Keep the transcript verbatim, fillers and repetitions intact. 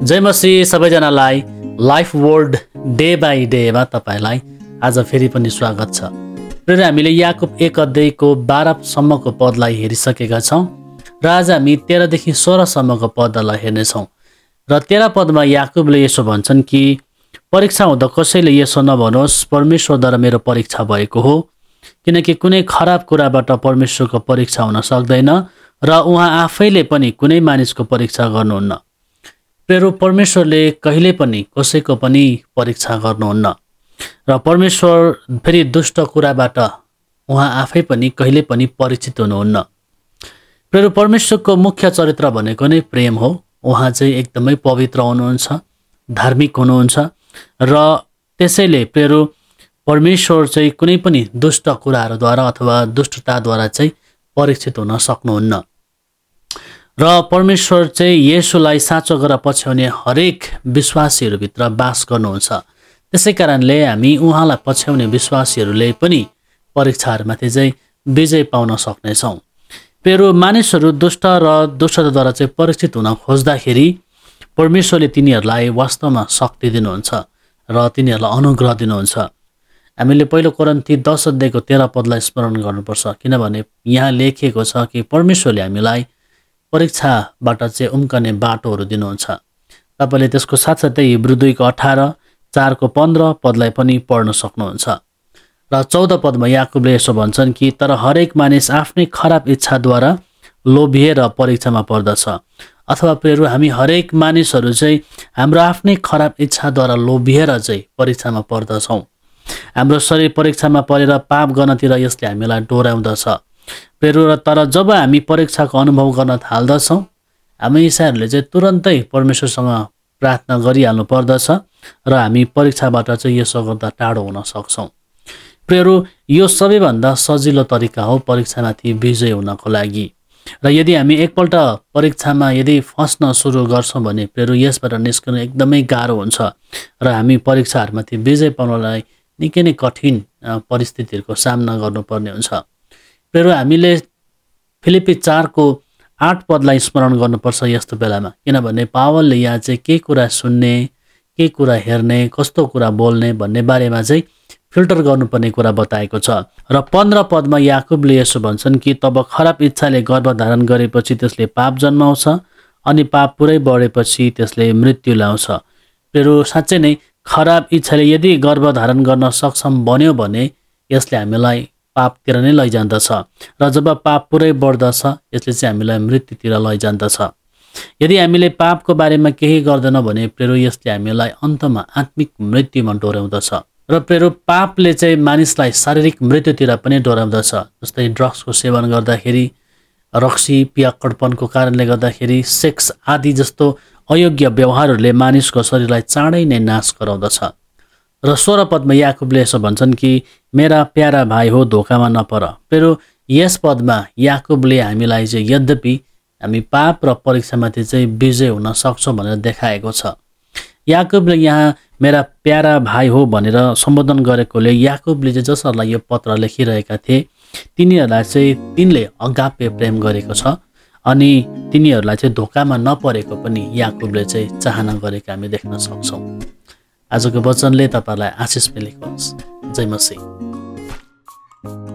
जय मसीह सबैजनालाई life world day by डेमा तपाईँलाई आज फेरि पनि स्वागत छ। र हामीले याकुब एक अध्यायको बाह्रसम्मको पदलाई हेरिसकेका छौँ र आज हामी तेह्रदेखि सोह्रसम्मको पदलाई हेर्नेछौँ। र तेह्र पदमा याकुबले यसो भन्छन् कि परीक्षा हुँदा कसैले यसो नभनोस्, परमेश्वरद्वारा मेरो परीक्षा भएको हो, किनकि कुनै खराब कुराबाट परमेश्वरको परीक्षा हुन सक्दैन र उहाँ आफैले पनि कुनै मानिसको परीक्षा गर्नुहुन्न। प्रेरो परमेश्वरले कहिले पनि कसैको पनि परीक्षा गर्नुहुन्न र परमेश्वर फेरि दुष्ट कुराबाट उहाँ आफै पनि कहिले पनि परिचित हुनुहुन्न। प्रेरो परमेश्वरको मुख्य चरित्र भनेको नै प्रेम हो। उहाँ चाहिँ एकदमै पवित्र हुनुहुन्छ, धार्मिक हुनुहुन्छ र त्यसैले प्रेरो परमेश्वर चाहिँ कुनै पनि दुष्ट कुराहरूद्वारा अथवा दुष्टताद्वारा चाहिँ परीक्षित हुन सक्नुहुन्न। र परमेश्वर चाहिँ येशूलाई साँचो गरेर पछ्याउने हरेक विश्वासीहरूभित्र बास गर्नुहुन्छ। त्यसै कारणले हामी उहाँलाई पछ्याउने विश्वासीहरूले पनि परीक्षाहरूमाथि चाहिँ विजय पाउन सक्नेछौँ। पेरो मानिसहरू दुष्ट र दुष्टताद्वारा चाहिँ परीक्षित हुन खोज्दाखेरि परमेश्वरले तिनीहरूलाई वास्तवमा शक्ति दिनुहुन्छ र तिनीहरूलाई अनुग्रह दिनुहुन्छ। हामीले पहिलो कोरिन्थी दस अध्यायको तेह्र पदलाई स्मरण गर्नुपर्छ, किनभने यहाँ लेखिएको छ कि परमेश्वरले हामीलाई परीक्षाबाट चाहिँ उम्कने बाटोहरू दिनुहुन्छ। तपाईँले त्यसको साथसाथै हिब्रू दुईको अठार चारको पन्ध्र पदलाई पनि पढ्न सक्नुहुन्छ। र चौध पदमा याकुबले यसो भन्छन् कि तर हरेक मानिस आफ्नै खराब इच्छाद्वारा लोभिएर परीक्षामा पर्दछ। अथवा प्रेरो हामी हरेक मानिसहरू चाहिँ हाम्रो आफ्नै खराब इच्छाद्वारा लोभिएर चाहिँ परीक्षामा पर्दछौँ। हाम्रो शरीर परीक्षामा परेर पाप गर्नतिर यसले हामीलाई डोर्याउँदछ। प्रेरो र तर जब हामी परीक्षाको अनुभव गर्न थाल्दछौँ, हामी ईसाईहरूले चाहिँ तुरन्तै परमेश्वरसँग प्रार्थना गरिहाल्नु पर्दछ र हामी परीक्षाबाट चाहिँ यसो गर्दा टाढो हुन सक्छौँ। प्रेरो यो सबैभन्दा सजिलो तरिका हो परीक्षामाथि विजय हुनको लागि। र यदि हामी एकपल्ट परीक्षामा यदि फस्न सुरु गर्छौँ भने प्रेरो यसबाट निस्कनु एकदमै गाह्रो हुन्छ र हामी परीक्षाहरूमाथि विजय पाउनलाई निकै नै कठिन परिस्थितिहरूको सामना गर्नुपर्ने हुन्छ। प्रेरो हामीले फिलिप्पी चारको आठ पदलाई स्मरण गर्नुपर्छ यस्तो बेलामा, किनभने पावलले यहाँ चाहिँ के कुरा सुन्ने, के कुरा हेर्ने, कस्तो कुरा बोल्ने भन्ने बारेमा चाहिँ फिल्टर गर्नुपर्ने कुरा बताएको छ। र पन्ध्र पदमा याकुबले यसो भन्छन् कि तब खराब इच्छाले गर्भधारण गरेपछि त्यसले पाप जन्माउँछ अनि पाप पुरै बढेपछि त्यसले मृत्यु ल्याउँछ। प्रेरो साँच्चै नै खराब इच्छाले यदि गर्भधारण गर्न सक्षम बन्यो भने यसले हामीलाई पापतिर नै लैजान्दछ र जब पाप पुरै बढ्दछ यसले चाहिँ हामीलाई मृत्युतिर लैजान्दछ। यदि हामीले पापको बारेमा केही गर्दैनौँ भने प्रेरो यसले हामीलाई अन्तमा आत्मिक मृत्युमा डोर्याउँदछ। र प्रेरो पापले चाहिँ मानिसलाई शारीरिक मृत्युतिर पनि डोर्याउँदछ। जस्तै ड्रग्सको सेवन गर्दाखेरि, रक्सी पियक्कडपनको कारणले गर्दाखेरि, सेक्स आदि जस्तो अयोग्य व्यवहारहरूले मानिसको शरीरलाई चाँडै नै नाश गराउँदछ। र सोह्र पदमा याकुबले यसो भन्छन् कि मेरा प्यारा भाइ हो, धोकामा नपर। प्रेरो यस पदमा याकुबले हामीलाई चाहिँ यद्यपि हामी पाप र परीक्षामाथि चाहिँ विजय हुन सक्छौँ भनेर देखाएको छ। याकुबले यहाँ मेरा प्यारा भाइ हो भनेर सम्बोधन गरेकोले याकुबले चाहिँ जसहरूलाई यो पत्र लेखिरहेका थिए तिनीहरूलाई चाहिँ तिनले अगापे प्रेम गरेको छ अनि तिनीहरूलाई चाहिँ धोकामा नपरेको पनि याकुबले चाहिँ चाहना गरेको हामी देख्न सक्छौँ। आजको वचनले तपाईँलाई आशिष मिलेको होस्। जय मसीह।